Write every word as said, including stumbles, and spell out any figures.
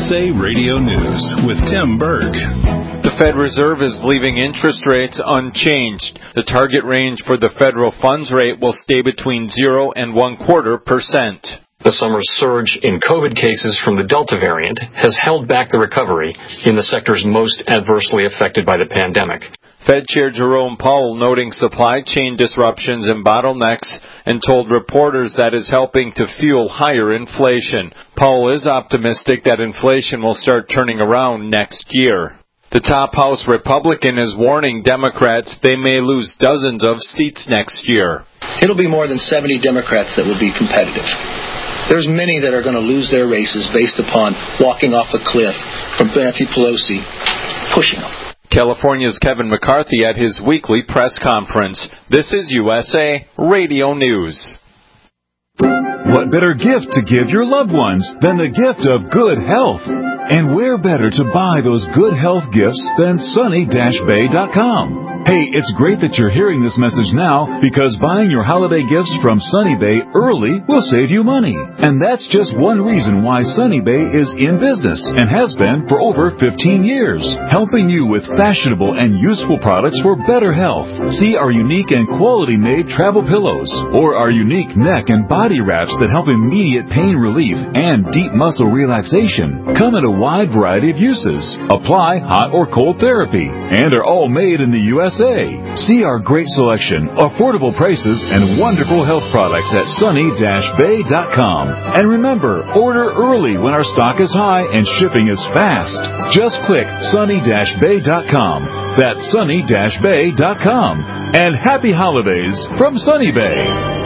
A Radio News with Tim Berg. The Fed Reserve is leaving interest rates unchanged. The target range for the federal funds rate will stay between zero and one quarter percent. The summer's surge in COVID cases from the Delta variant has held back the recovery in the sectors most adversely affected by the pandemic. Fed Chair Jerome Powell noting supply chain disruptions and bottlenecks and told reporters that is helping to fuel higher inflation. Powell is optimistic that inflation will start turning around next year. The top House Republican is warning Democrats they may lose dozens of seats next year. It'll be more than seventy Democrats that will be competitive. There's many that are going to lose their races based upon walking off a cliff from Nancy Pelosi pushing them. California's Kevin McCarthy at his weekly press conference. This is U S A Radio News. What better gift to give your loved ones than the gift of good health? And where better to buy those good health gifts than sunny dash bay dot com? Hey, it's great that you're hearing this message now because buying your holiday gifts from Sunny Bay early will save you money. And that's just one reason why Sunny Bay is in business and has been for over fifteen years, helping you with fashionable and useful products for better health. See our unique and quality-made travel pillows or our unique neck and body wraps that help immediate pain relief and deep muscle relaxation. Come in a wide variety of uses. Apply hot or cold therapy and are all made in the U S A. See our great selection, affordable prices, and wonderful health products at sunny dash bay dot com. And remember, order early when our stock is high and shipping is fast. Just click sunny dash bay dot com. That's sunny dash bay dot com. And happy holidays from Sunny Bay.